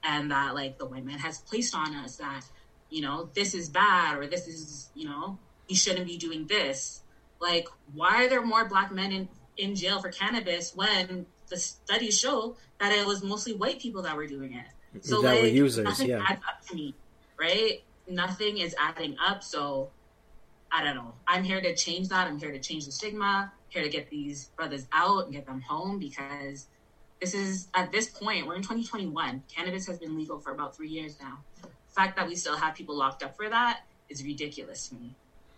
and that like the white man has placed on us that, you know, this is bad, or this is, you know, you shouldn't be doing this. Like, why are there more Black men in jail for cannabis when the studies show that it was mostly white people that were doing it? So that like, were users, nothing adds up to me, right? Nothing is adding up. So I don't know. I'm here to change that. I'm here to change the stigma, here to get these brothers out and get them home, because this is, at this point, we're in 2021. Cannabis has been legal for about 3 years now. The fact that we still have people locked up for that is ridiculous to me.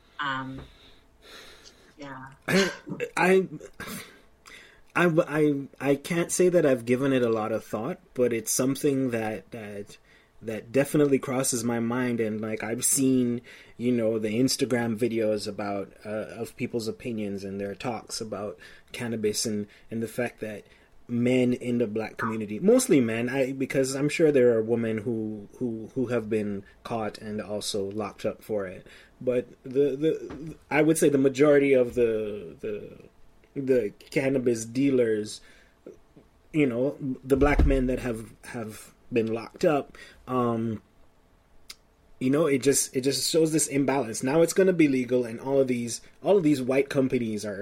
Yeah. I can't say that I've given it a lot of thought, but it's something that definitely crosses my mind. And like, I've seen, you know, the Instagram videos about of people's opinions and their talks about cannabis, and the fact that men in the Black community, mostly men, because I'm sure there are women who have been caught and also locked up for it, but the I would say the majority of the cannabis dealers, you know, the Black men that have been locked up, you know, it just shows this imbalance. Now it's going to be legal, and all of these white companies are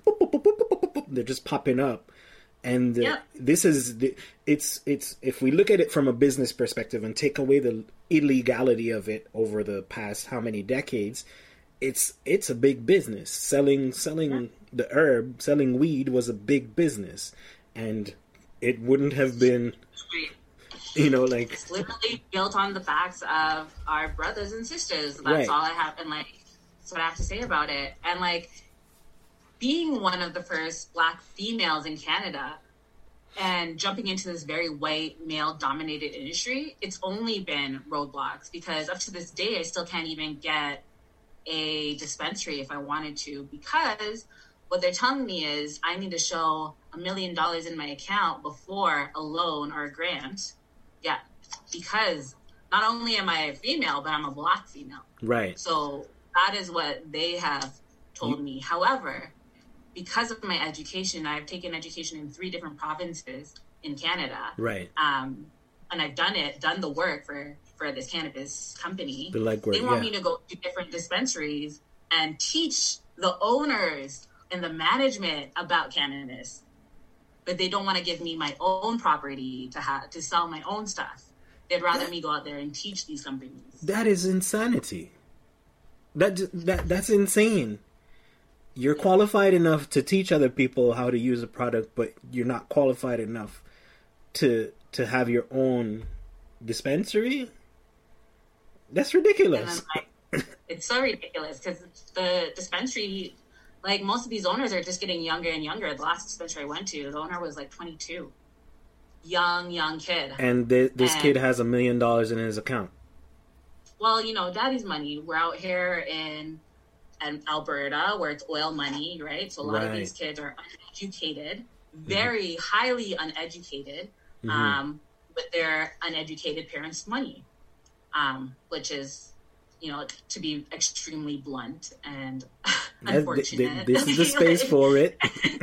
they're just popping up. And this is it's if we look at it from a business perspective and take away the illegality of it over the past how many decades, it's a big business. Selling the herb, selling weed was a big business, and it wouldn't have been, you know, like, it's literally built on the backs of our brothers and sisters. That's right. all I have, and like, that's what I have to say about it. And like, being one of the first Black females in Canada and jumping into this very white, male-dominated industry, it's only been roadblocks, because up to this day, I still can't even get a dispensary if I wanted to, because what they're telling me is I need to show $1 million in my account before a loan or a grant. Yeah, because not only am I a female, but I'm a Black female. Right. So that is what they have told me. However, because of my education, I've taken education in 3 different provinces in Canada. Right. And I've done the work for this cannabis company. The legwork, they want me to go to different dispensaries and teach the owners and the management about cannabis, but they don't want to give me my own property to sell my own stuff. They'd rather me go out there and teach these companies. That is insanity. That's insane. You're qualified enough to teach other people how to use a product, but you're not qualified enough to have your own dispensary? That's ridiculous. It's so ridiculous, because the dispensary, like, most of these owners are just getting younger and younger. The last dispensary I went to, the owner was like 22. Young kid. And this kid has $1 million in his account. Well, you know, daddy's money. We're out here in Alberta, where it's oil money, right? So a lot of these kids are uneducated, very highly uneducated, with their uneducated parents' money, which is, you know, to be extremely blunt and unfortunate. This is the space for it.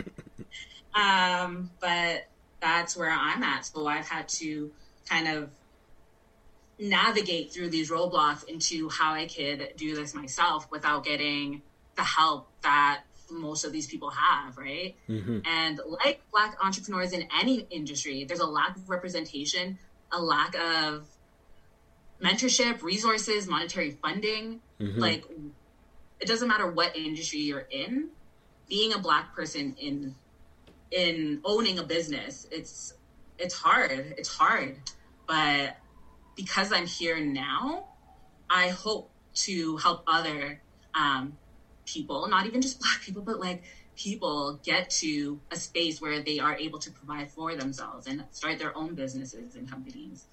But that's where I'm at. So I've had to kind of navigate through these roadblocks into how I could do this myself without getting the help that most of these people have, right? And like Black entrepreneurs in any industry, there's a lack of representation, a lack of mentorship, resources, monetary funding. Like, it doesn't matter what industry you're in, being a Black person in owning a business, it's hard, but because I'm here now, I hope to help other people, not even just Black people, but like people get to a space where they are able to provide for themselves and start their own businesses and companies.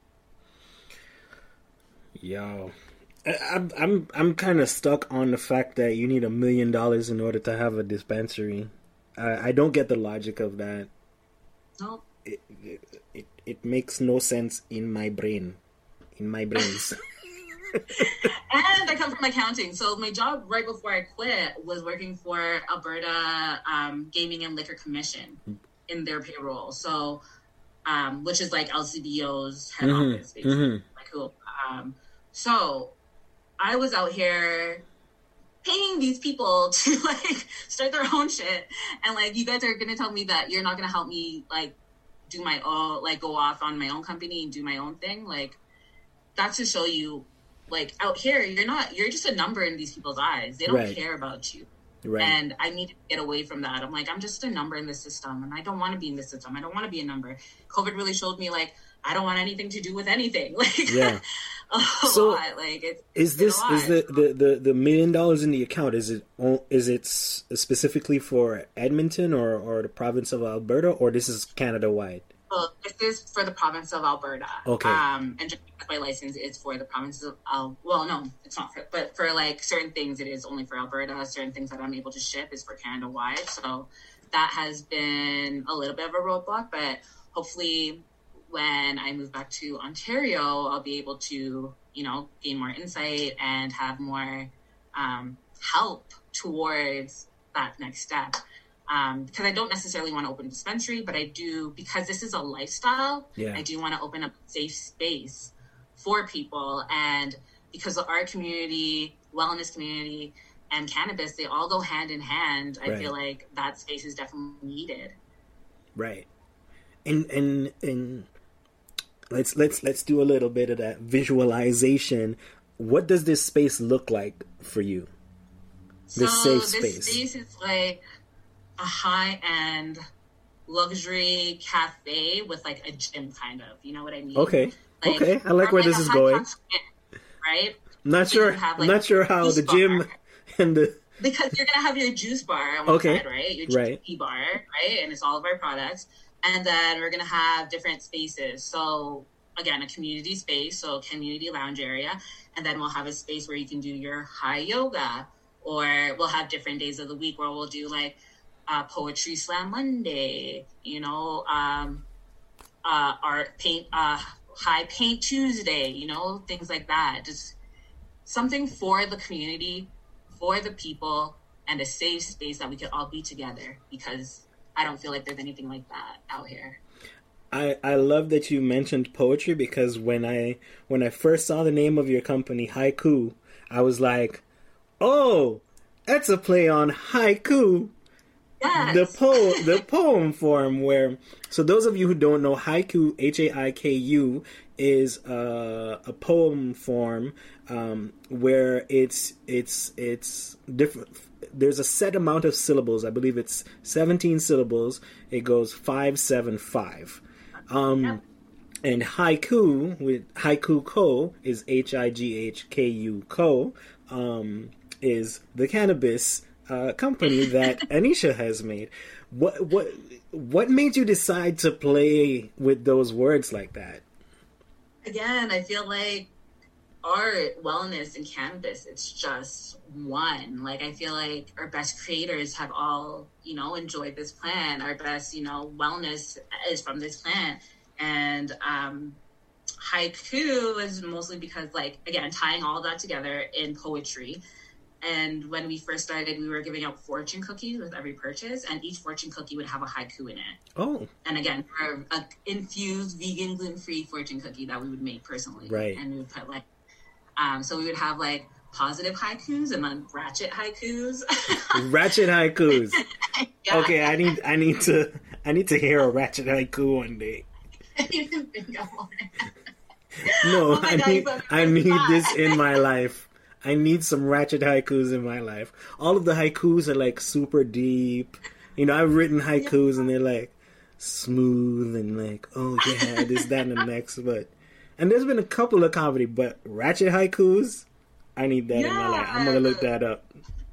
Yo, I'm kind of stuck on the fact that you need $1 million in order to have a dispensary. I don't get the logic of that. No. It makes no sense in my brains. And I come from accounting, so my job right before I quit was working for Alberta Gaming and Liquor Commission in their payroll. So which is like LCBO's head office, basically. Like, cool. So I was out here paying these people to like start their own shit, and like, you guys are gonna tell me that you're not gonna help me like do my own, like go off on my own company and do my own thing. Like, that's to show you, like, out here you're just a number in these people's eyes. They don't care about you. Right. And I need to get away from that. I'm like, I'm just a number in the system, and I don't want to be in the system. I don't want to be a number. COVID really showed me, like, I don't want anything to do with anything. Like, yeah. So, lot. Like, is the $1 million in the account? Is it specifically for Edmonton or the province of Alberta, or this is Canada wide? Well, this is for the province of Alberta. Okay. And just my license is for the province of well, no, it's not but for like certain things it is only for Alberta. Certain things that I'm able to ship is for Canada wide. So that has been a little bit of a roadblock, but hopefully when I move back to Ontario, I'll be able to, gain more insight and have more help towards that next step. Because I don't necessarily want to open a dispensary, but I do, because this is a lifestyle, I do want to open up a safe space for people. And because our community, wellness community, and cannabis, they all go hand in hand, I feel like that space is definitely needed. Right. And let's do a little bit of that visualization. What does this space look like for you? This safe space. This space is like a high-end luxury cafe with like a gym, kind of. You know what I mean? Okay. Like, okay. I like where this is going. Right? I'm not sure how the gym bar. And the... Because you're going to have your juice bar on one side, right? Your GP bar, right? And it's all of our products. And then we're going to have different spaces. So, again, a community space, so community lounge area. And then we'll have a space where you can do your high yoga. Or we'll have different days of the week where we'll do, like, Poetry Slam Monday, art paint, high paint Tuesday, things like that. Just something for the community, for the people, and a safe space that we could all be together, because I don't feel like there's anything like that out here. I love that you mentioned poetry, because when I first saw the name of your company, Haiku, I was like, oh, that's a play on haiku. Yes. The poem form, where, so those of you who don't know, haiku, Haiku, is a poem form where it's different. There's a set amount of syllables. I believe it's 17 syllables. It goes 5, 7, 5. And haiku with Haiku Co is HIGHKU Co. Is the cannabis company that Anisha has made. What made you decide to play with those words like that? Again, I feel like art, wellness, and cannabis, it's just one. Like, I feel like our best creators have all, enjoyed this plant. Our best, wellness is from this plant. And haiku is mostly because, like, again, tying all that together in poetry. And when we first started, we were giving out fortune cookies with every purchase, and each fortune cookie would have a haiku in it. Oh. And again, for an infused, vegan, gluten-free fortune cookie that we would make personally. Right. And we would put, like, so we would have, like, positive haikus and then ratchet haikus. Ratchet haikus. Yeah. Okay, I need to hear a ratchet haiku one day. You can think of one. No, I need this in my life. I need some ratchet haikus in my life. All of the haikus are like super deep. I've written haikus and they're like smooth and like, oh yeah, this, that, and the next. And there's been a couple of comedy, but ratchet haikus, I need that in my life. I'm gonna look that up.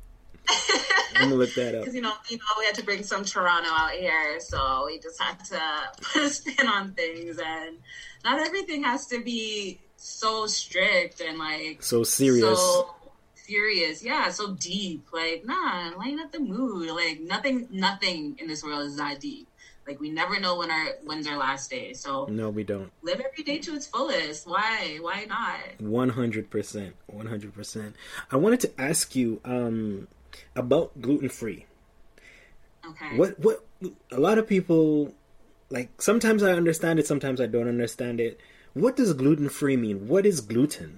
Because we had to bring some Toronto out here, so we just had to put a spin on things, and not everything has to be so strict and like so serious. Yeah, so deep. Like, nah, lighten up the mood. Like, nothing in this world is that deep. Like, we never know when's our last day. So no, we don't. Live every day to its fullest. Why not? 100%. I wanted to ask you about gluten free. Okay. What a lot of people like sometimes I understand it, sometimes I don't understand it. What does gluten-free mean? What is gluten?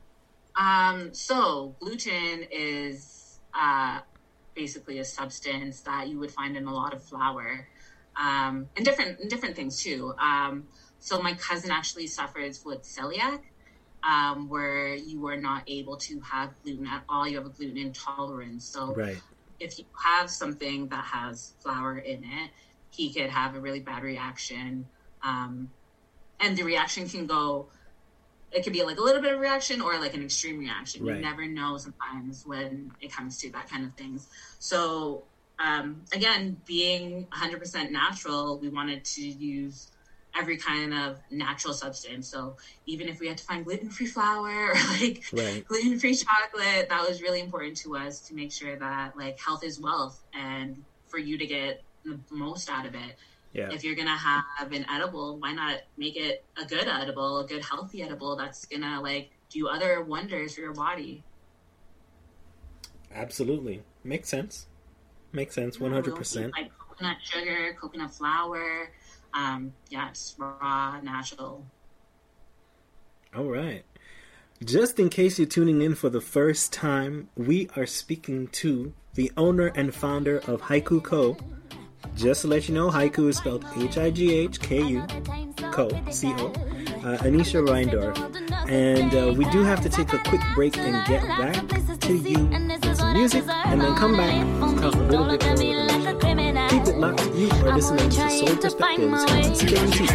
So gluten is basically a substance that you would find in a lot of flour, and different things too. So my cousin actually suffers with celiac, where you are not able to have gluten at all. You have a gluten intolerance. So if you have something that has flour in it, he could have a really bad reaction. And the reaction can go, it could be like a little bit of reaction or like an extreme reaction. You never know sometimes when it comes to that kind of things. So again, being 100% natural, we wanted to use every kind of natural substance. So even if we had to find gluten-free flour or like gluten-free chocolate, that was really important to us to make sure that like health is wealth and for you to get the most out of it. Yeah. If you're going to have an edible, why not make it a good edible, a good healthy edible that's going to like do other wonders for your body? Absolutely. Makes sense. 100%. Like coconut sugar, coconut flour, it's raw, natural. All right. Just in case you're tuning in for the first time, we are speaking to the owner and founder of Haiku Co. Just to let you know, Haiku is spelled Highku, Co, Anisha Reindorf. And we do have to take a quick break and get back to you with some music, and then come back and talk a little bit more with Anisha. Keep it locked. You are listening to Soul Perspectives on CKUT.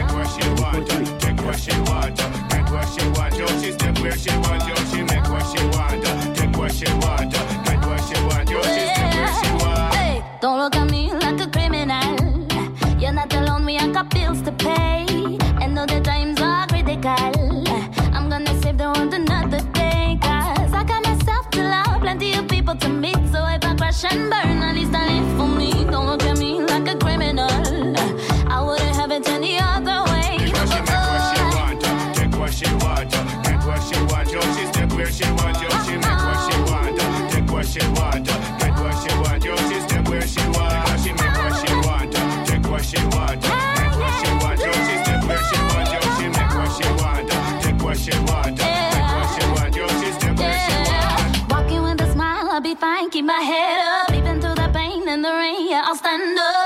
Don't look at me like a criminal. You're not alone, we have got bills to pay. And though the times are critical, I'm gonna save the world another day. Cause I got myself to love, plenty of people to meet. So if I crash and burn, at least I live for me. Don't look at me like a criminal. I wouldn't have it any other way. Because she make what she want, take what she want, get what she want. Yo, she step where she want, yo, she make what she want, take what she want, get what she want. Yo, she step where she want, she make what she want, take what she want, get what she want. Yo, she step where she want, yo, she make what she want, take what she want, get what she want. Yo, she step where she want. Walking with a smile, I'll be fine, keep my head up. Even through the pain and the rain, yeah, I'll stand up.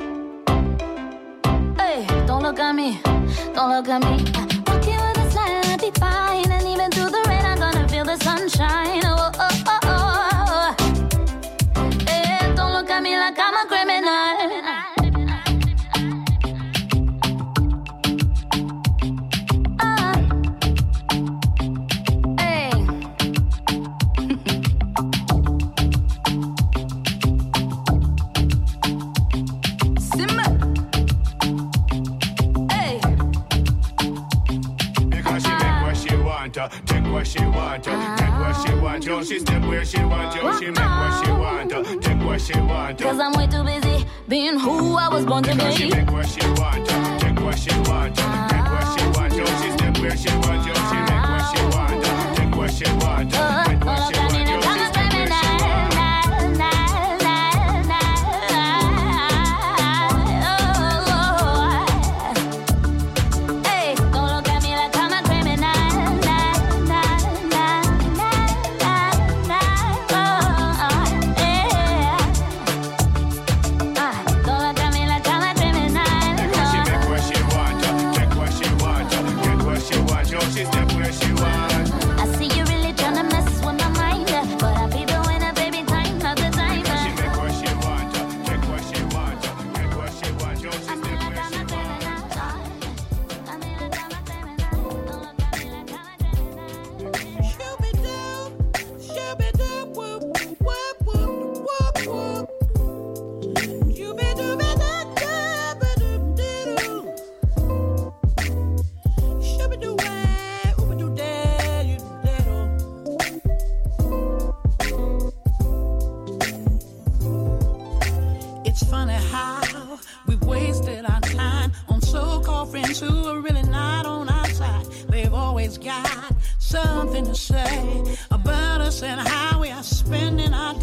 Hey, don't look at me, don't look at me. Walking with a smile, I'll be fine. And even through the rain, I'm gonna feel the sunshine. Oh, oh, oh, oh. Hey, don't look at me like I'm a criminal. Take what she want, take what she want. Yo, she step where she want, yo, she make what she want, take what she want. Cause I'm way too busy being who I was born to be. She make what she want, take what she want, take what she want. Yo, she step where she want, yo, she make what she want, take what she want, take what she want. Yo, she step where she want.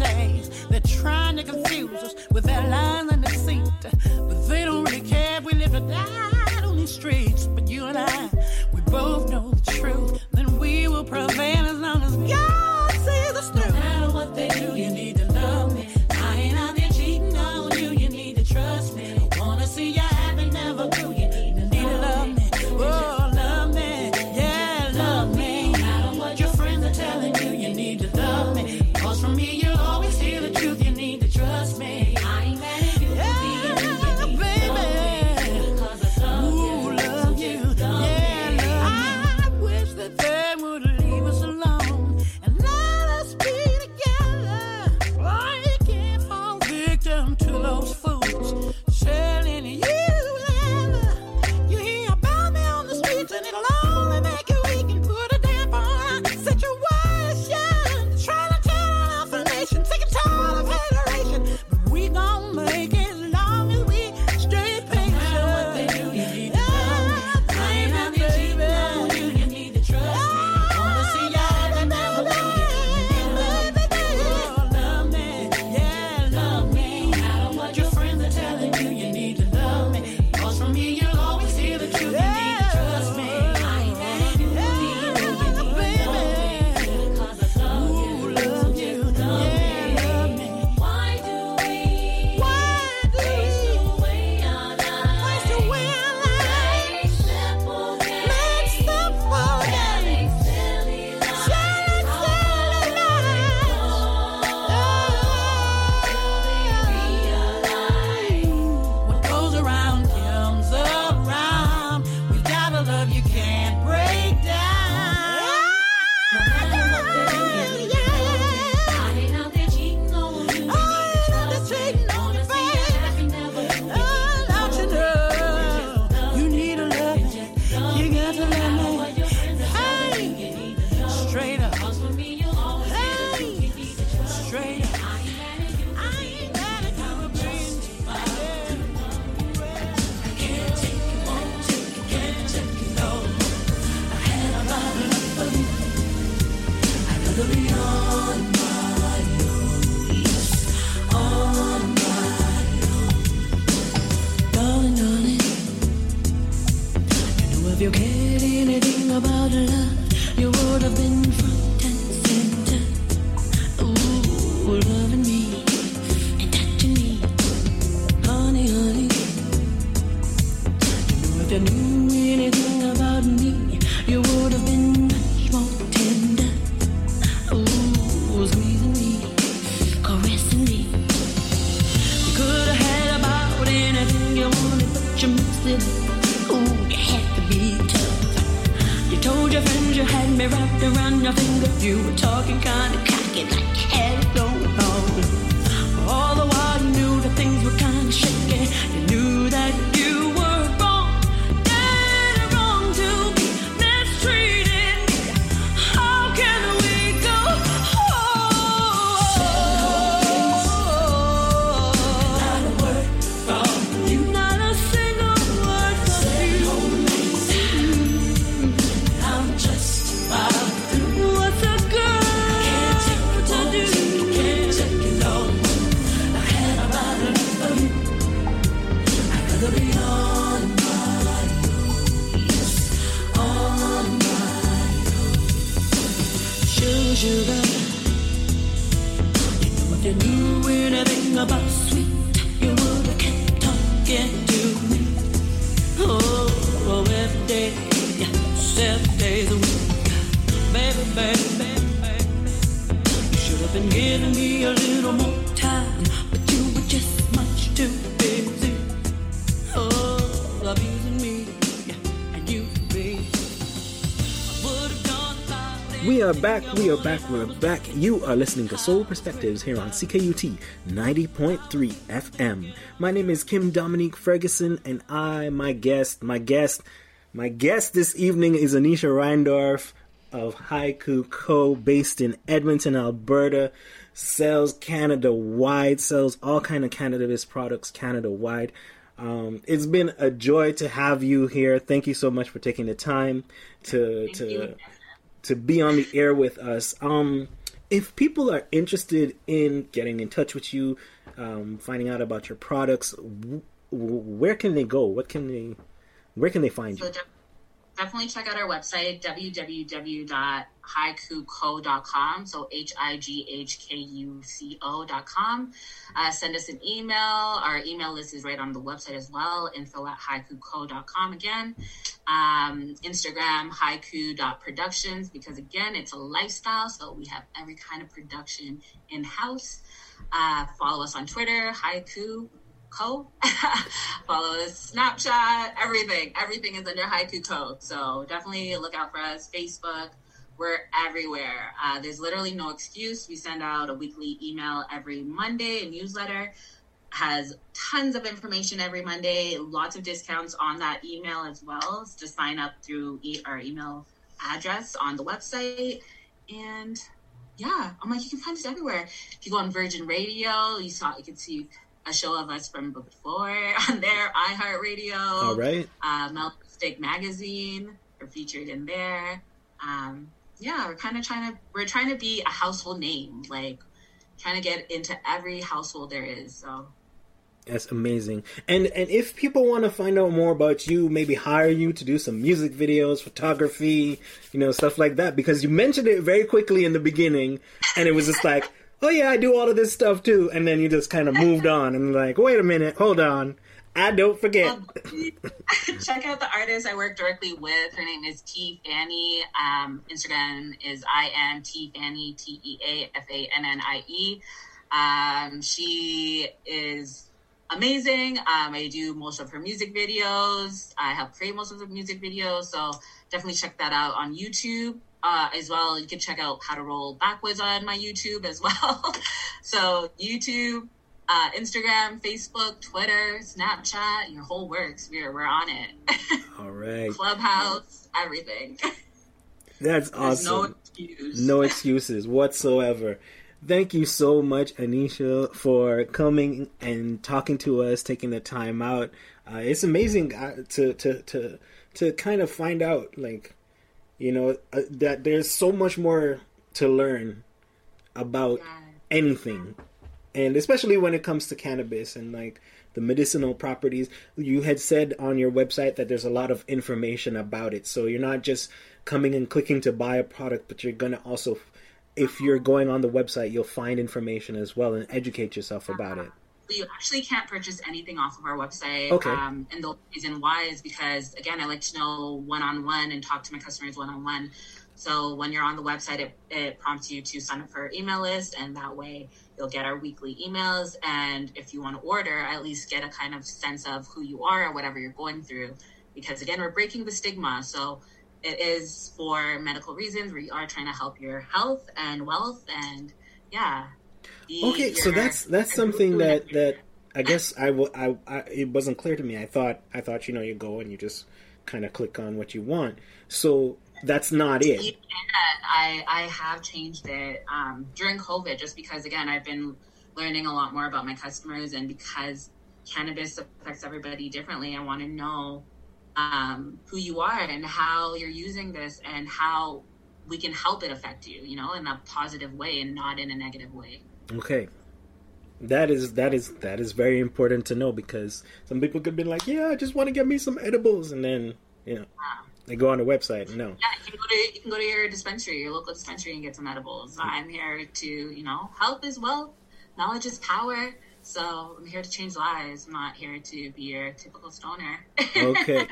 With their lies and deceit, but they don't really care if we live have died on these streets, but you and I, we both know the truth. Then we will prevail as long as God sees us through. No matter what they do, you need to love me. I ain't out there cheating on you. You need to trust me. I wanna see you happy, never do. You need to love me. Oh, love me. Yeah, love me. No matter what your friends are telling you, you need to love me. 'Cause from me, you'll always hear the truth. You need to trust me. I ain't mad at you. If you cared anything about love, you would have been front and center. Ooh, loving me and touching me, honey, honey. You know, if you knew anything about me, you would have been much more tender. Ooh, squeezing me, caressing me. You could have had about anything you wanted, but you missed it. Ooh, you had to be tough. You told your friends you had me wrapped around your finger. You were talking kind of cocky like you had it going on. All the while you knew that things were kind of shaky. You knew that you were wrong, dead wrong to be mistreated. How can we go not a word from you, not a single word from you. I'm just about through. What's a girl to do? Can't take it no more. I had about enough of you. I'd rather be on my own. Yes, on my own. Sugar, you know if you knew anything about sweet, you would have kept talking to me. Oh, every day, 7 days a week. Baby, baby, baby, baby. You should have been giving me a little more time, but you were just much too busy. Oh, abusing me, and you me. I would have gone about it. We are back. You are listening to Soul Perspectives here on CKUT 90.3 FM. My name is Kim Dominique Ferguson, and my guest this evening is Anisha Reindorf of Haiku Co., based in Edmonton, Alberta. Sells Canada-wide, sells all kind of cannabis products Canada-wide. It's been a joy to have you here. Thank you so much for taking the time to be on the air with us. If people are interested in getting in touch with you, finding out about your products, where can they go? Where can they find you? So definitely check out our website, www.haiku.co.com. So HIGHKUCO.com. Send us an email. Our email list is right on the website as well. info@haiku.co.com again. Instagram, haiku.productions, because again, it's a lifestyle. So we have every kind of production in-house. Follow us on Twitter, Haiku Co. Follow us, Snapchat, everything is under Haiku Co. So definitely look out for us. Facebook, we're everywhere. There's literally no excuse. We send out a weekly email every Monday. A newsletter has tons of information every Monday. Lots of discounts on that email as well. Just sign up through our email address on the website. And yeah, I'm like, you can find us everywhere. If you go on Virgin Radio, you can see a show of us from before on there, iHeartRadio. All right. Melodic Magazine, we're featured in there. Yeah, we're trying to be a household name, like trying to get into every household there is. So that's amazing. And if people want to find out more about you, maybe hire you to do some music videos, photography, stuff like that, because you mentioned it very quickly in the beginning, and it was just like, oh yeah, I do all of this stuff too. And then you just kind of moved on and like, wait a minute, hold on. I don't forget. Check out the artist I work directly with. Her name is T Fannie. Instagram is IMTFannie, TEAFANNIE. She is amazing. I do most of her music videos. I help create most of the music videos. So definitely check that out on YouTube. As well, you can check out How to Roll Backwards on my YouTube as well. So YouTube, Instagram, Facebook, Twitter, Snapchat, your whole works. We're on it. All right. Clubhouse, everything. That's awesome. No excuses whatsoever. Thank you so much, Anisha, for coming and talking to us, taking the time out. It's amazing to kind of find out, like, that there's so much more to learn about anything, and especially when it comes to cannabis and like the medicinal properties. You had said on your website that there's a lot of information about it, so you're not just coming and clicking to buy a product, but you're gonna also, if you're going on the website, you'll find information as well and educate yourself about it. You actually can't purchase anything off of our website. Okay. And the reason why is because, again, I like to know one-on-one and talk to my customers one-on-one. So when you're on the website, it prompts you to sign up for our email list, and that way you'll get our weekly emails. And if you want to order, at least get a kind of sense of who you are or whatever you're going through. Because, again, we're breaking the stigma. So it is for medical reasons. We are trying to help your health and wealth, and yeah. Okay, so that's something that I guess it wasn't clear to me. I thought you go and you just kind of click on what you want. So that's not it. Yeah, I have changed it during COVID, just because, again, I've been learning a lot more about my customers, and because cannabis affects everybody differently, I want to know who you are and how you're using this and how we can help it affect you, in a positive way and not in a negative way. Okay. That is very important to know, because some people could be like, yeah, I just want to get me some edibles, and then, they go on the website and no. Yeah, you can go to your dispensary, your local dispensary, and get some edibles. I'm here to, health is wealth, knowledge is power. So I'm here to change lives. I'm not here to be your typical stoner. Okay.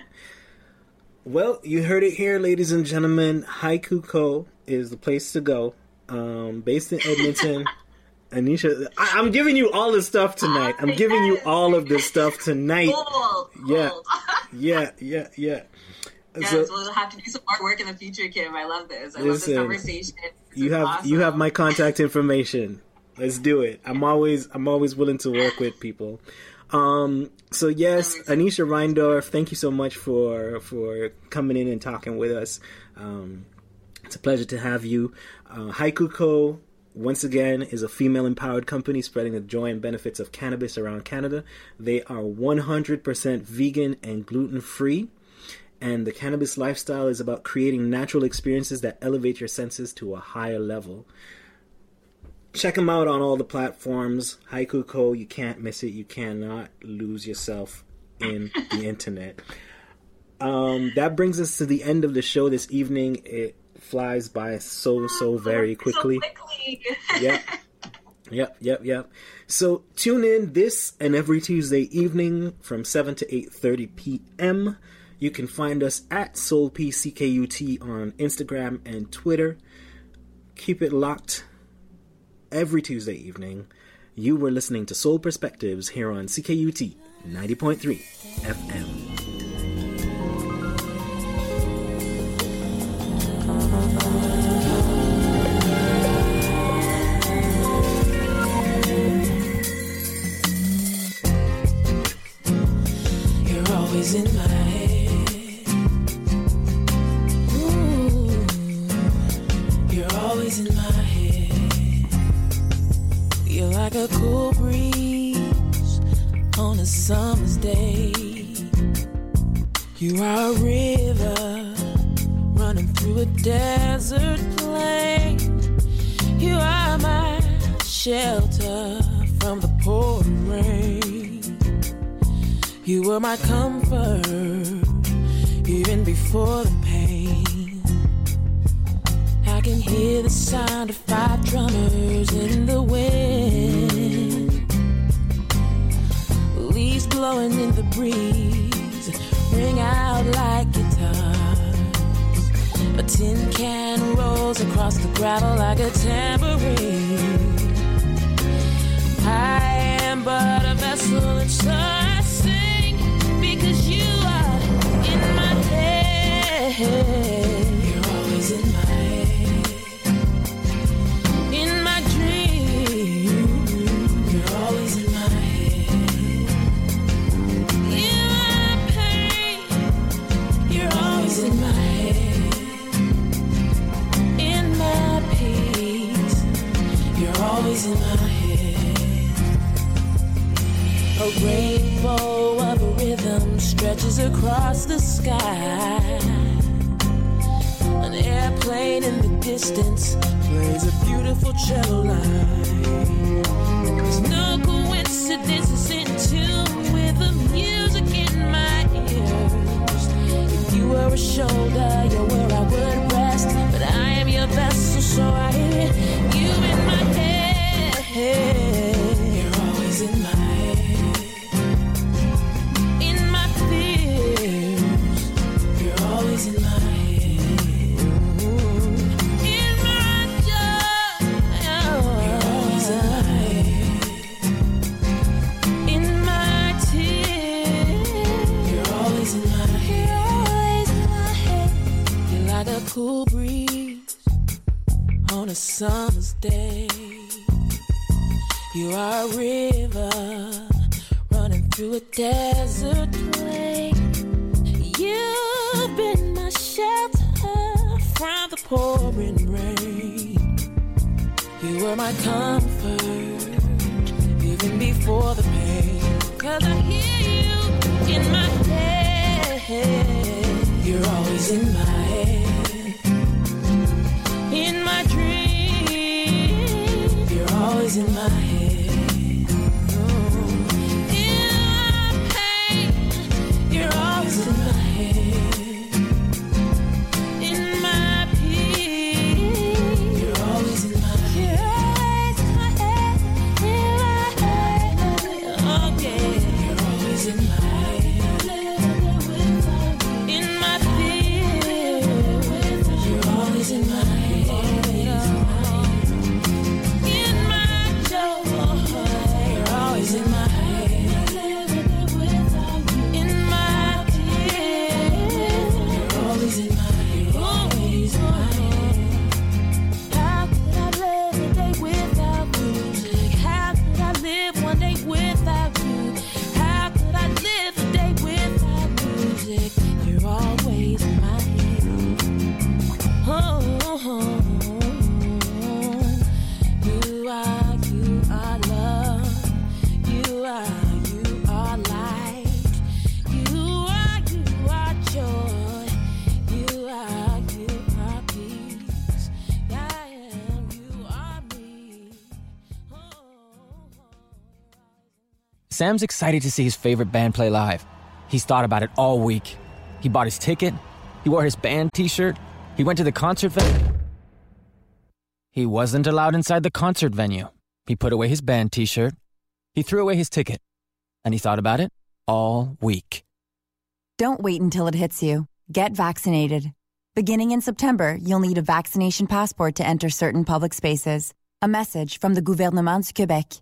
Well, you heard it here, ladies and gentlemen. Haiku Co. is the place to go. Based in Edmonton. Anisha, I'm giving you all this stuff tonight. I'm giving you all of this stuff tonight. Cool. Yeah. Yeah. Yes, so, we'll have to do some more work in the future, Kim. I love this. I love this conversation. You have my contact information. Let's do it. I'm always willing to work with people. So yes, Anisha Reindorf, thank you so much for coming in and talking with us. It's a pleasure to have you. Haiku Co., once again, is a female-empowered company spreading the joy and benefits of cannabis around Canada. They are 100% vegan and gluten-free, and the cannabis lifestyle is about creating natural experiences that elevate your senses to a higher level. check him out on all the platforms. Haikuko, you can't miss it. You cannot lose yourself in the internet. That brings us to the end of the show this evening. It flies by so very quickly. Yep. So tune in this and every Tuesday evening from 7 to 8:30 p.m. You can find us at SoulPCKUT on Instagram and Twitter. Keep it locked every Tuesday evening. You were listening to Soul Perspectives here on CKUT 90.3 FM. You're always in my head. Ooh, you're always in my head. You're like a cool breeze on a summer's day. You are a river running through a desert plain. You are my shelter from the pouring rain. You were my comfort even before the pain. I can hear the sound of 5 drummers in the wind. Leaves blowing in the breeze ring out like guitars. A tin can rolls across the gravel like a tambourine. I am but a vessel, and so I sing because you are in my head. You're always in my head. In my dreams, you're always in my head. In my pain, you're always in my head. In my peace, you're always in my head. A rainbow of a rhythm stretches across the sky. An airplane in the distance plays a beautiful cello line. There's no coincidence, it's in tune with the music in my ears. If you were a shoulder, you're where I would rest. But I am your vessel, so I hear you in my head. You're always in my head. In my head, in my joy, you're always in my head. In my tears, you're always in my head. You're like a cool breeze on a summer's day. You are a river running through a desert plain. You've been my shelter from the pouring rain. You were my comfort even before the pain. 'Cause I hear you in my head. You're always in my head. In my dreams, you're always in my head. In my pain, you're always in my head. In my fear, Sam's excited to see his favorite band play live. He's thought about it all week. He bought his ticket. He wore his band t-shirt. He went to the concert venue. He wasn't allowed inside the concert venue. He put away his band t-shirt. He threw away his ticket. And he thought about it all week. Don't wait until it hits you. Get vaccinated. Beginning in September, you'll need a vaccination passport to enter certain public spaces. A message from the Gouvernement du Québec.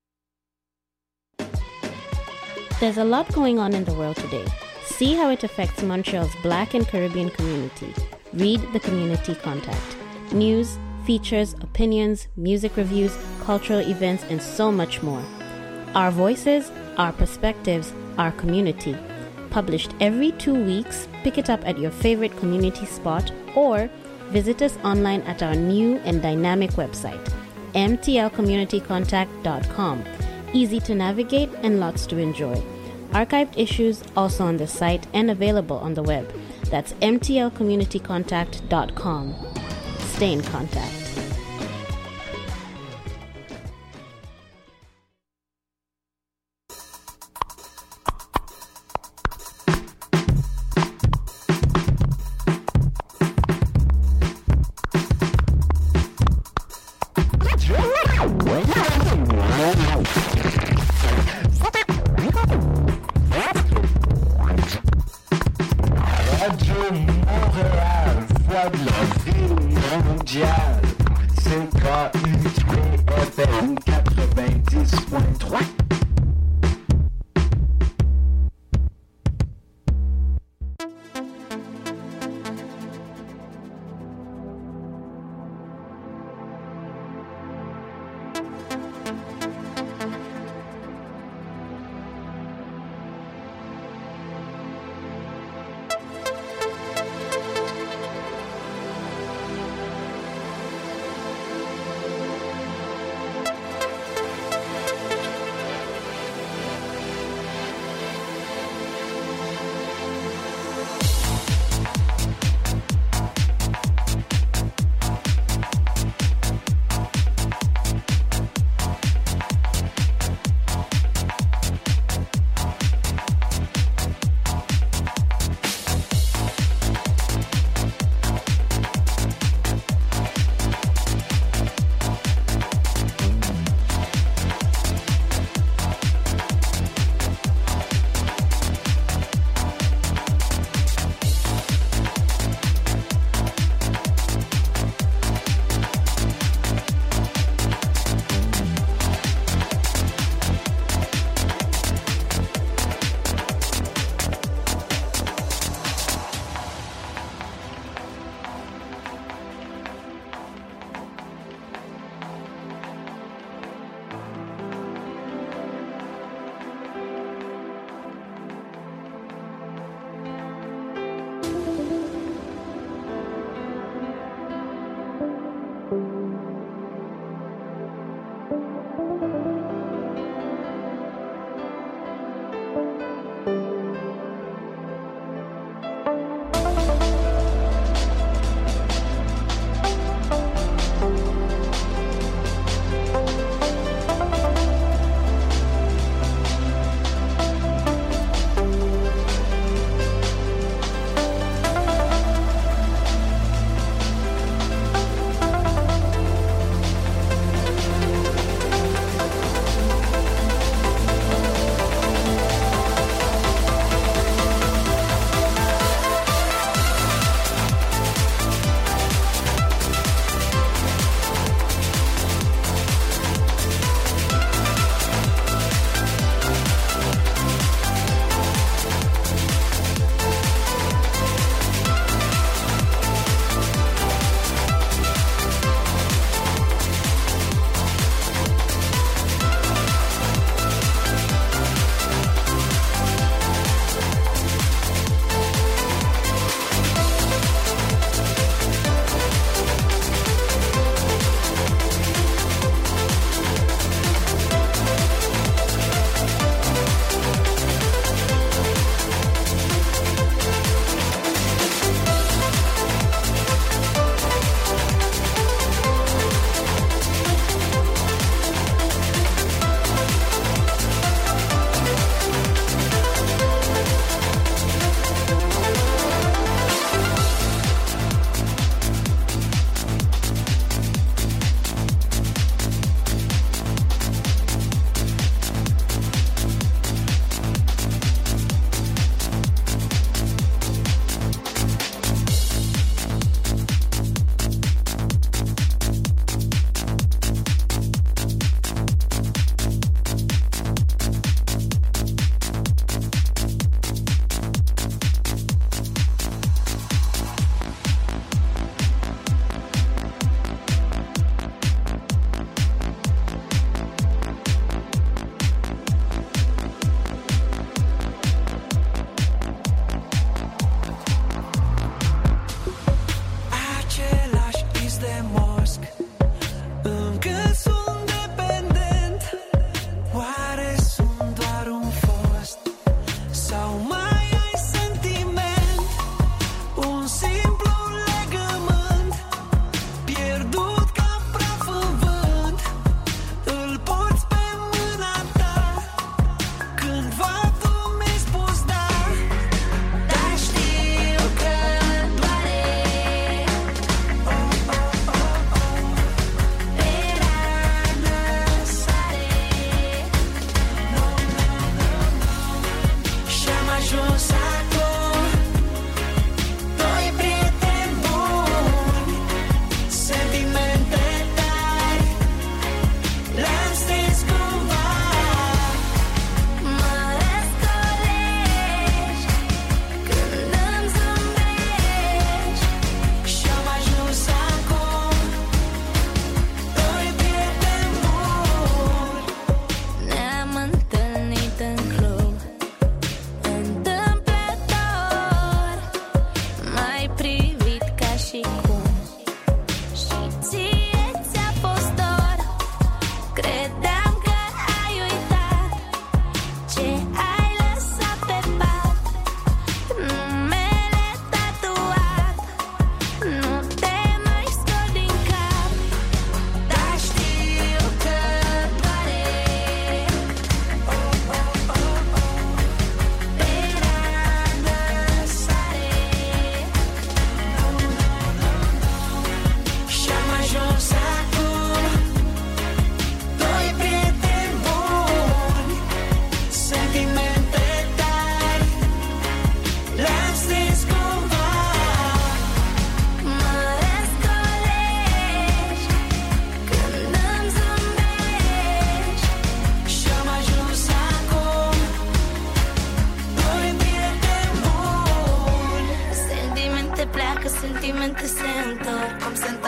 There's a lot going on in the world today. See how it affects Montreal's Black and Caribbean community. Read the Community Contact. News, features, opinions, music reviews, cultural events, and so much more. Our voices, our perspectives, our community. Published every 2 weeks, pick it up at your favorite community spot or visit us online at our new and dynamic website, mtlcommunitycontact.com. Easy to navigate and lots to enjoy. Archived issues also on the site and available on the web. That's mtlcommunitycontact.com. Stay in contact.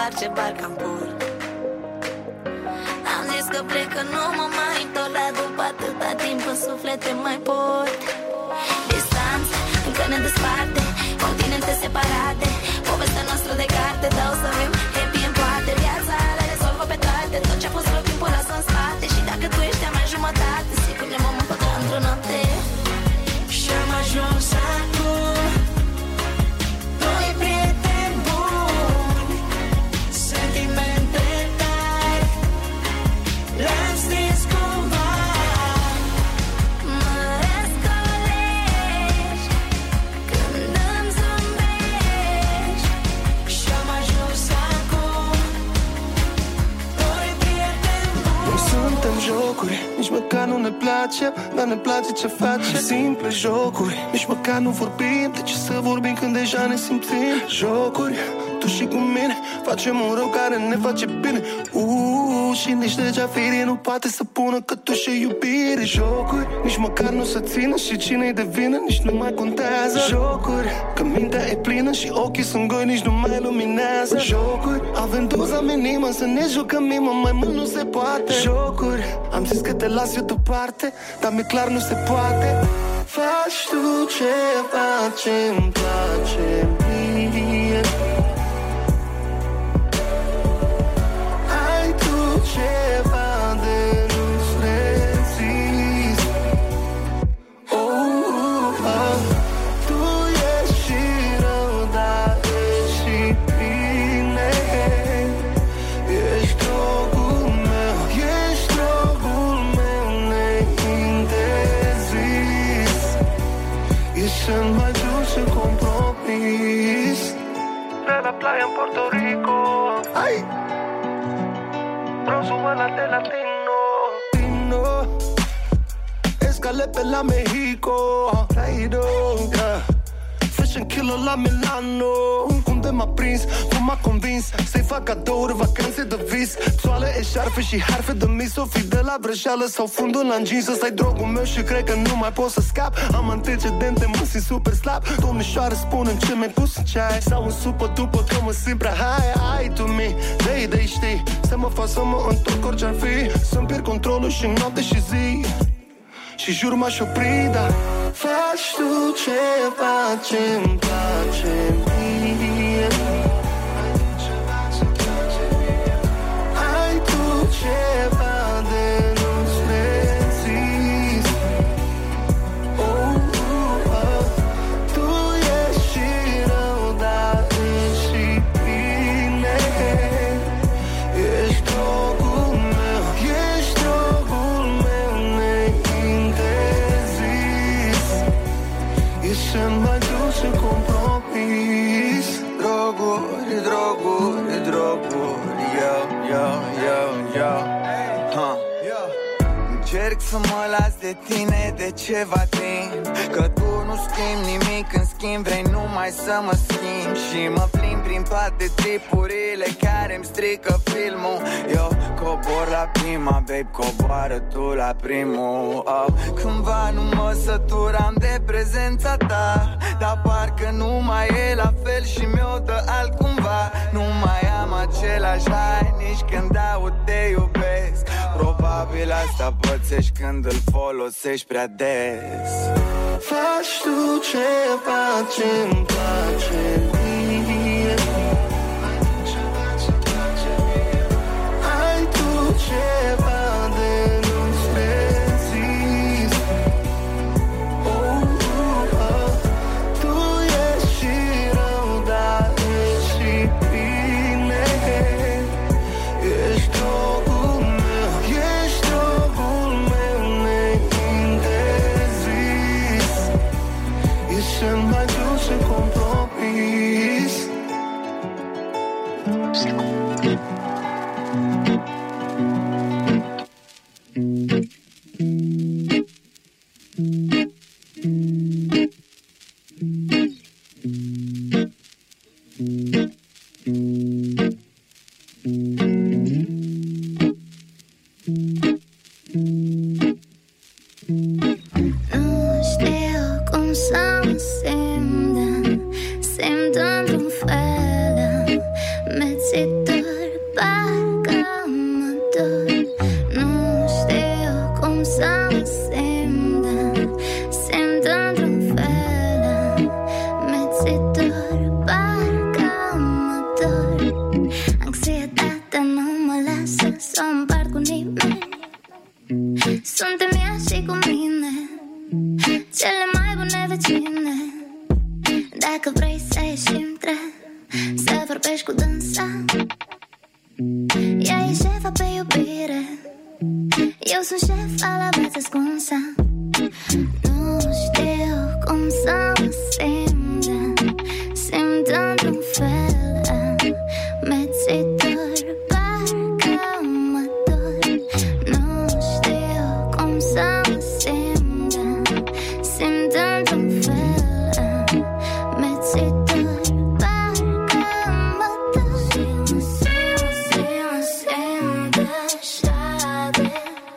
întoarce barca în port. Am zis că plec, că nu mă mai întorc, dar după atâta timp în suflet te mai port. Distanță încă ne desparte, continente separate, povestea noastră de carte, dau să avem happy în toate. Viața le rezolvă pe toate, tot ce-a fost rău timpul lasă în spate. Și dacă tu ești a mea jumătate, sigur ne vom împăca într-o noapte. Și-am ajuns acum, doi prieteni buni, sentimente tari, le-am stins cumva. Mă răscolești când îmi zâmbești. Și-am ajuns acum, doi prieteni buni. Nu suntem jocuri, nici măcar nu ne place, dar ne place ce facem. Simple jocuri, nici măcar nu vorbim. De ce să vorbim când deja ne simțim? Jocuri, tu și cu mine facem un rău care ne face bine. Și nici legea firii nu poate să pună cătușe iubire. Jocuri, nici măcar nu se țină, și cine-i de vină nici nu mai contează. Jocuri, că mintea e plină și ochii sunt goi, nici nu mai luminează. Jocuri, avem doza minimă, să ne jucăm mimă, mai mult nu se poate. Jocuri, am zis că te las eu departe, dar mi-e clar nu se poate. Faci tu ceva ce-mi place mie, ai tu ceva de nu-ți rezist. Tu ești și rău, dar ești și bine. Ești drogul meu, ești drogul meu neinterzis. Ești cel mai dulce compromis de la playa în Puerto Rico. Ai! Rosuela de latino, escalé pe la Mexico, traído, yeah. Fashion killer la Milano, unde m-a prins, cum m-a convins să-i fac cadouri, vacanțe de vis, țoale, eșarfe și harfe de mis. O fi de la vrăjeală sau fundul la jeans, ăsta-i drogul meu și cred că nu mai pot să scap. Am antecedente, mă simt super slab. Domnișoară, spune-mi ce mi-ai pus în ceai, sau în supă după că mă simt prea high. Ai tu mi, de știi, să mă fac să mă întorc orice-ar fi, să-mi pierd controlul și noapte și zi, și jur m-aș opri, dar faci tu ceva ce-mi place mie. Ai tu ceva de nu-ți rezist. Tu ești și rău, dar ești și bine. Ești drogul meu, ești drogul meu neinterzis. Ești cel mai dulce compromis. Droguri, droguri, droguri, yo. Încerc să mă las de tine de ceva timp, că tu nu schimbi nimic, în schimb vrei numai să mă schimbi. Și mă plimb prin toate tripurile care-mi strică filmul. Eu cobor la prima, babe, coboară tu la primul. Cândva nu mă săturam de prezența ta, dar parcă nu mai e la fel și mi-o dă altcumva. Nu mai am același high nici când aud te iubesc. Probabil asta pățești când îl folosești prea des. Faci tu ceva ce-mi place mie. Ai tu ceva de nu-ți rezist. Tu ești și rău, dar ești și bine. Ești drogul meu, ești drogul meu neinterzis. Ești cel mai dulce compromis. Nu știu cum să mă simt într-un fel, mețit dor, parcă mă dor. Nu știu cum să mă simt, simt într-un fel amețitor, parcă mă dor. Anxietatea nu mă lasă să o împart cu nimeni. Suntem ea și cu mine, cele mai bune vecine. Dacă vrei să ieșim, trebuie să vorbești cu dânsa. Ea e șefa pe iubire, eu sunt șefa la viața ascunsă. Nu știu cum să mă simt, simt într-un fel amețitor, parcă mă dor. Nu știu cum să mă simt, simt într-un fel amețitor, parcă mă dor. Simt așa de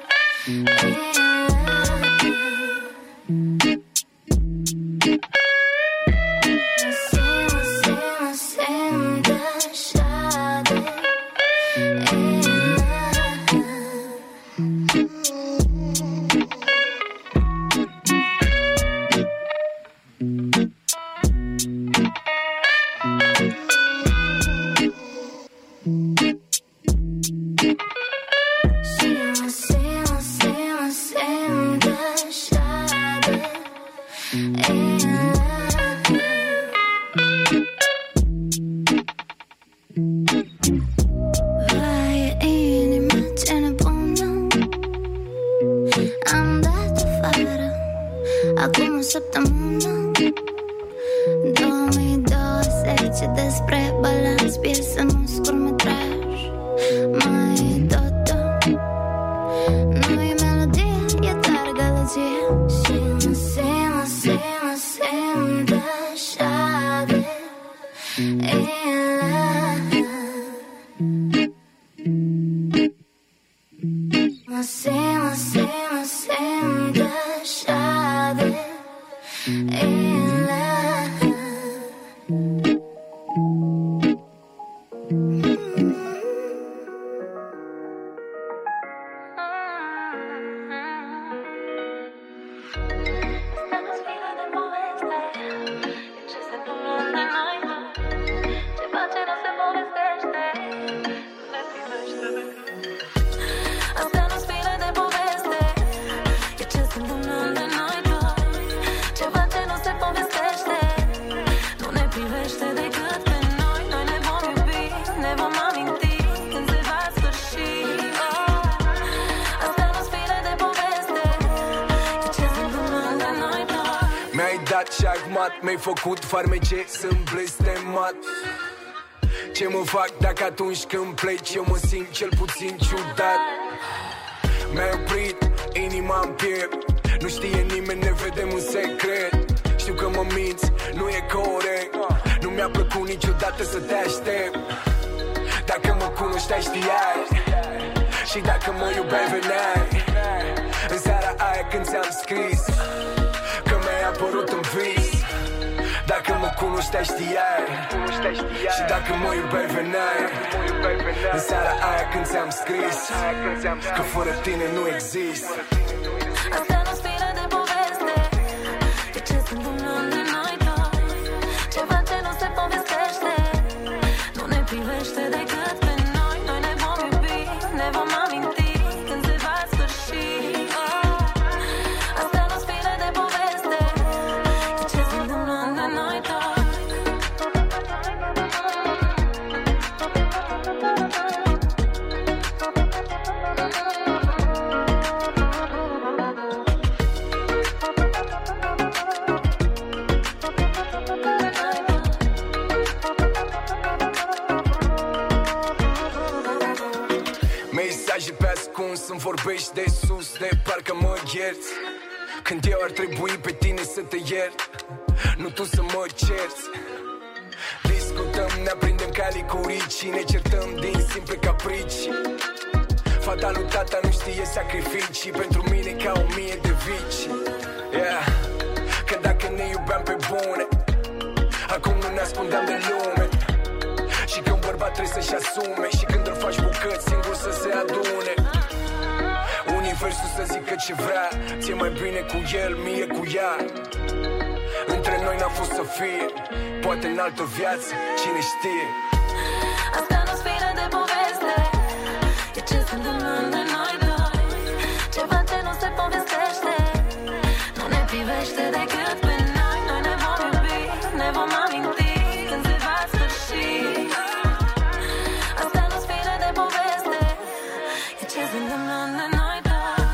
vai, inima ce nebună. Am dat afară acum o săptămână. 2020 despre balans, piesă în scurtmetraj. Mai e tot, nu e melodie, e doar gălăgie. Și mă simt așa de Mă simt așa de Mi-ai făcut farmece, sunt blestemat. Ce mă fac dacă atunci când pleci eu mă simt cel puțin ciudat? Mi-ai oprit inima în piept, nu știe nimeni, ne vedem în secret. Știu că mă minți, nu e corect, nu mi-a plăcut niciodată să te aștept. Dacă mă cunoșteai știai, și dacă mă iubeai veneai în seara aia când ți-am scris că mi-ai apărut în vis. Dacă mă cunoșteai știai, și dacă mă iubeai veneai în seara aia când ți-am scris că fără tine nu exist. Asta nu spire de poveste, e ce se întâmplă între noi doi. Ceva ce nu se povestește, nu ne privește decât pe noi. Noi ne vom iubi, ne vom aminti când se va sfârși. Asta nu spire de poveste, e ce se întâmplă între noi doi. Mesaje pe ascuns, îmi vorbești de sus, de parcă mă ierți. Când eu ar trebui pe tine să te iert, nu tu să mă cerți. Discutăm, ne aprindem ca licurici, ne certăm din simple caprici. Fata lui tata nu știe sacrificii, pentru mine ca 1000 de vici. Yeah. Că dacă ne iubeam pe bune, acum nu ne ascundeam de lume. Și când bărbat trebuie să-și asume și când îl faci bucăți singur să se adune. Universul să zică ce vrea, ție mai bine cu el, mie cu ea. Între noi n-a fost să fie, poate în altă viață, cine știe. Asta nu-ți vine de poveste, e ce se întâmplă între noi doi. Ceva ce nu se povestește, nu ne privește decât pe noi. Noi ne vom iubi, ne vom aminti când se va sfârși. Asta nu-ți vine de poveste, e ce se întâmplă între noi doi.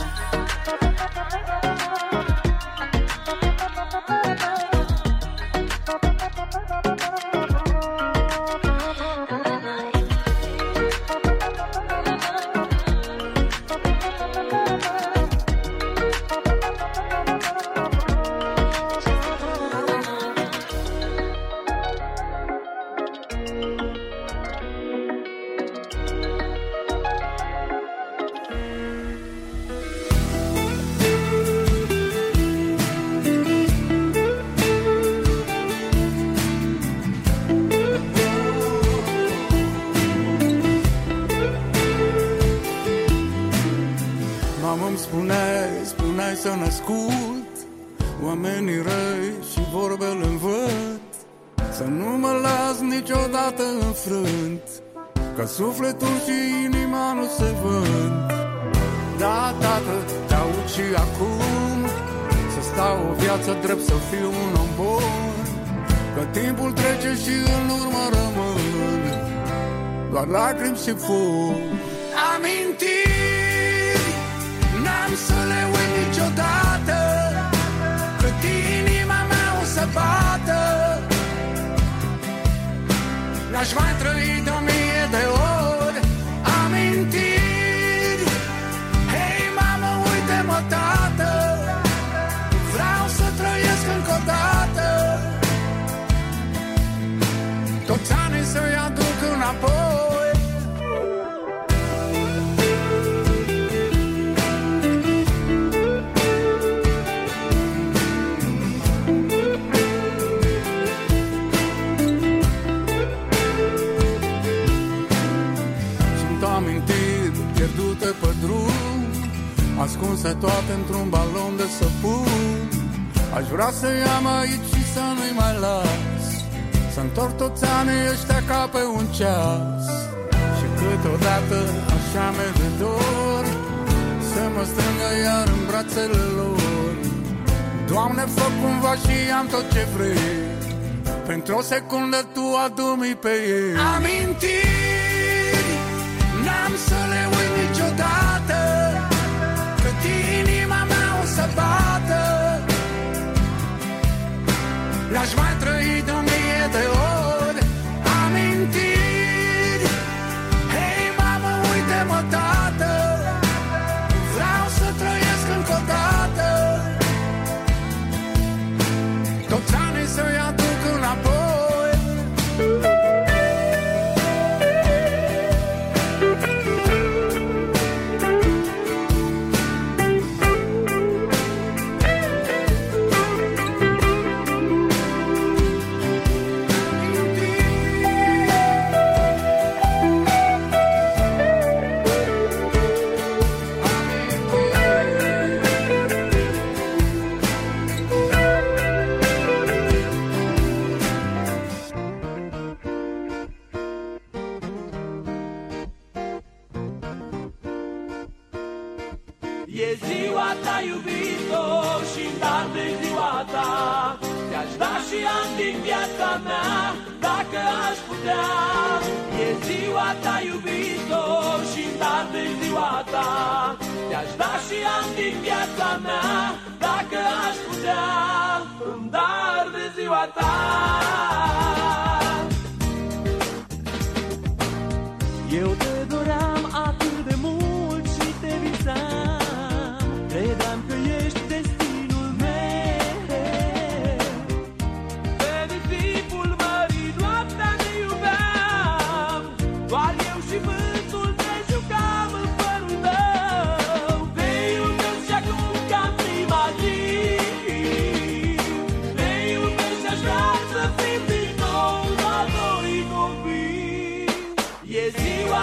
Spuneai să n-ascult oamenii răi și vorbele învăț, să nu mă las niciodată înfrânt, că sufletul și inima nu se vând. Da, tată, te-aud și acum, să stau o viață drept, să fiu un om bun, că timpul trece și în urmă rămân doar lacrimi și fum. Amintiri n-am să le uit niciodată, cât inima mea o să bată. L-aș mai trăi de 1000 de ori. Amintiri, hei mamă, uite-mă tată, vreau să trăiesc încă o dată. Toți anii să-i aduc înapoi. Pierdute pe drum, ascunse toate într-un balon de săpun. Aș vrea să-i am aici și să nu-i mai las, să întorc toți anii ăștia ca pe un ceas. Și câteodată așa mi-e de dor, să mă strângă iar în brațele lor. Doamne, fă cumva și am tot ce vrei, pentru o secundă tu adu-mi pe ei. Amintiri n-am să le uit niciodată, cât inima mea o să bată. L-aș mai trăi de 1000 de ori. Amintiri, hei mamă, uite-mă tată, vreau să trăiesc încă o dată. Toți anii să-i aduc înapoi. E ziua ta, iubito, și-mi dar de ziua ta. Te-aș da și ani din viața mea, dacă aș putea. E ziua ta, iubito, și-mi dar de ziua ta. Te-aș da și ani din viața mea, dacă aș putea. Îmi dar de ziua ta. Eu te doream atât de mult și te visam, credeam că ești destinul meu. Pe nisipul mării noaptea ne iubeam, doar eu și vântul ne jucam în părul tău. Te iubesc și acum ca în prima zi, te iubesc și aș vrea să fim din nou la noi copii.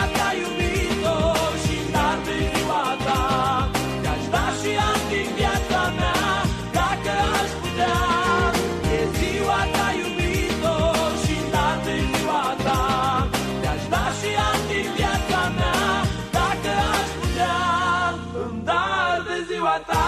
ziua ta, iubito, și în dar de ziua ta te-aș da și ani din viața mea, dacă aș putea. E ziua ta, iubito, și în dar de ziua ta te-aș da și ani din viața mea, dacă aș putea. În dar de ziua ta.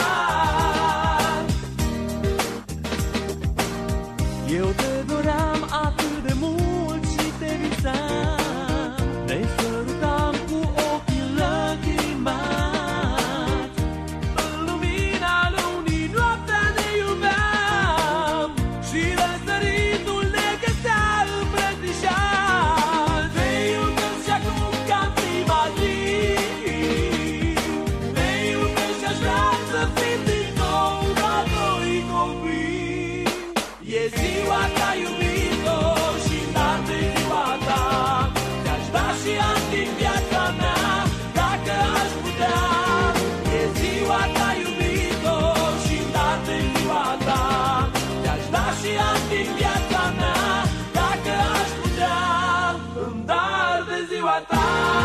Eu te doream atât de mult și te visam, ne sărutam cu ochii lacrimați. În lumina lunii noaptea ne iubeam și răsăritul ne găsea îmbrățișați. Te iubesc și acum ca-n prima zi, te iubesc și aș vrea să fim din nou ca doi copii. E ziua ta, iubito, și în dar de ziua ta te-aș da și ani din viața mea, dacă aș putea. E ziua ta, iubito, și în dar de ziua ta te-aș da și ani din viața mea, dacă aș putea. În dar de ziua ta.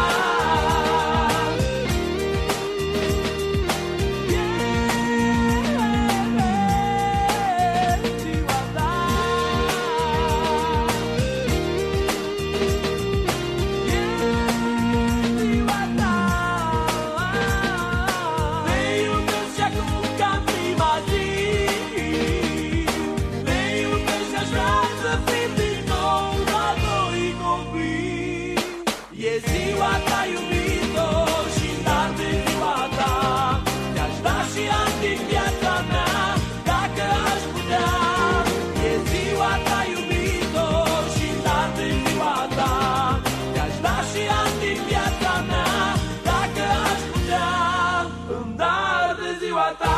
E ziua ta, iubito, și în dar de ziua ta te-aș da și ani din viața mea, dacă aș putea. E ziua ta, iubito, și în dar de ziua ta te-aș da și ani din viața mea, dacă aș putea. În dar de ziua ta.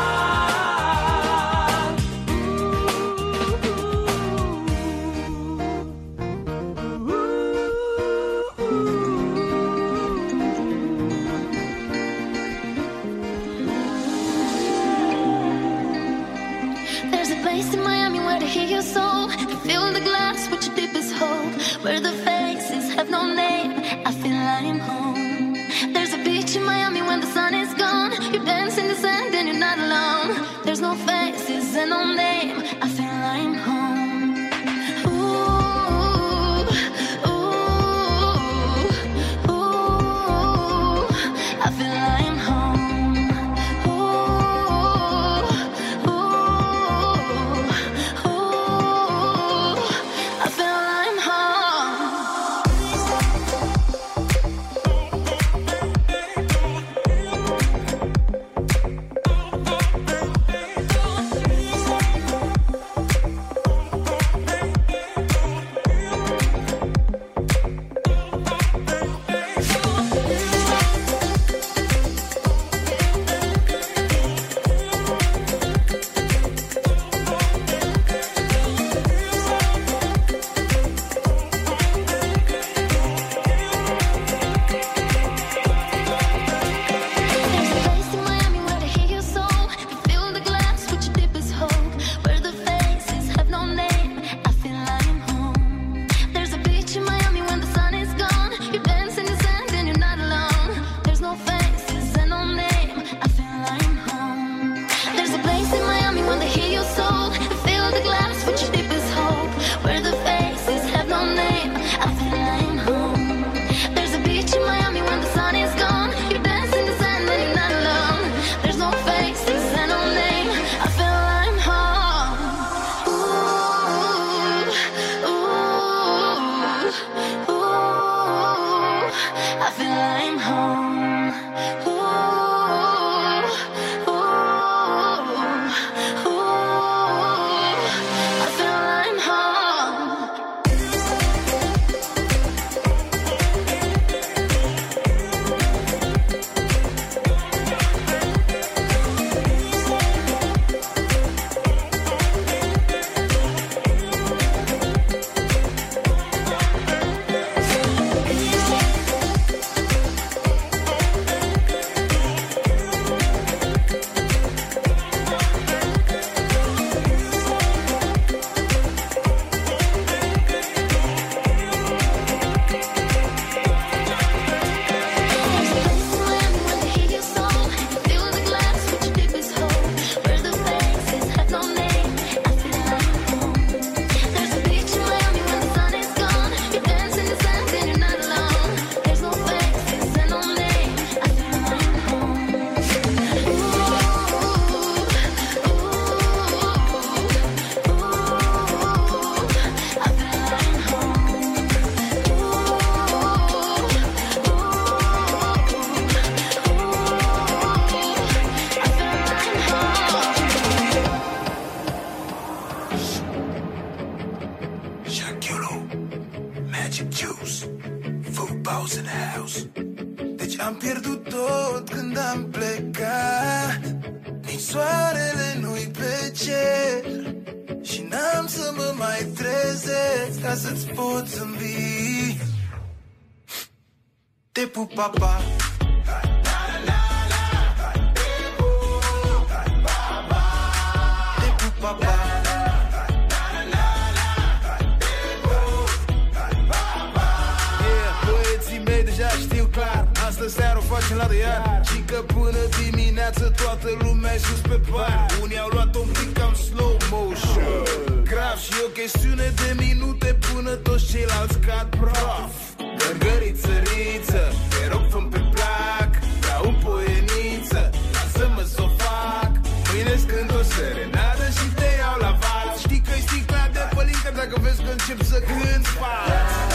There's a place in Miami where to hear your soul, to fill the glass with your deepest hope, where the faces have no name. I feel I'm home. There's a beach in Miami when the sun is gone. You dance in the sand and you're not alone. There's no faces and no name. I feel I'm home. Ooh, ooh, ooh. I feel I'm home. Ooh, ooh, ooh. I feel I'm home. house. Deci am pierdut tot când am plecat. Nici soarele nu-i pe cer și n-am să mă mai trezesc ca să-ți pot zâmbi. Te pup, papa. Te pup, papa. Astă seară o facem la de iar și că până dimineață toată lumea e sus pe par. Unii au luat un pic cam slow motion, grav și o chestiune de minute până toți ceilalți cad praf. Gărgăriță, riță, te rog fă-mi pe plac, ca un poieniță, lasă-mă s-o fac. Mâine-s când o serenadă și te iau la val. Știi că-i sticla de pălincă dacă vezi că încep să cânti fal.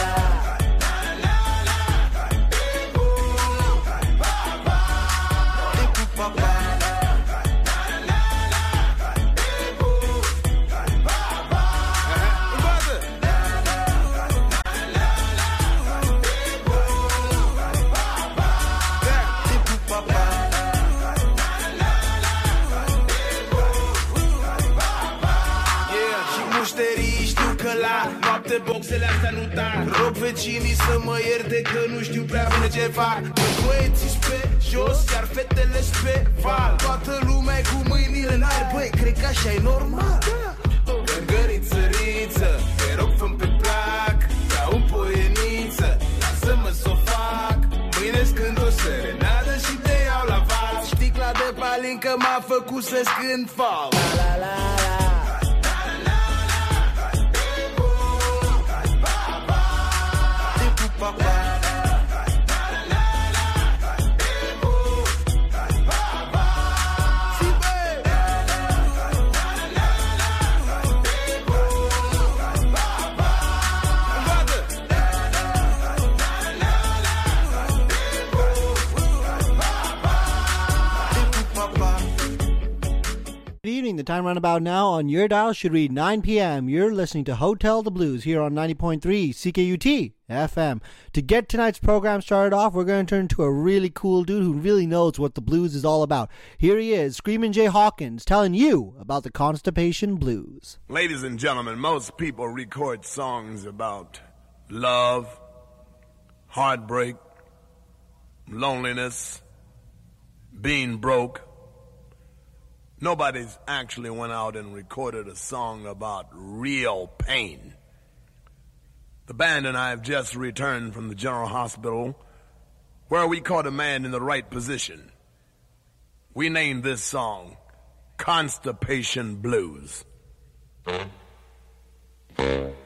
Noapte boxele astea nu tac. Rog vecinii să mă ierte că nu știu prea bine ce fac. Băieții pe jos, iar fetele pe val. Toată lumea e cu mâinile în aer. Băi, cred că așa e normal. Gărgăriță, riță, te rog fă-mi pe plac, ca un poieniță, lasă-mă s-o fac. Mâine-s când o serenadă și te iau la val. Sticla de palincă m-a făcut să scând fal. La la la la. Good evening. The time roundabout now on your dial should read 9 p.m. You're listening to Hotel the Blues here on 90.3 CKUT FM. To get tonight's program started off, we're going to turn to a really cool dude who really knows what the blues is all about. Here he is, Screamin' Jay Hawkins, telling you about the Constipation Blues. Ladies and gentlemen, most people record songs about love, heartbreak, loneliness, being broke. Nobody's actually went out and recorded a song about real pain. The band and I have just returned from the General Hospital, where we caught a man in the right position. We named this song Constipation Blues.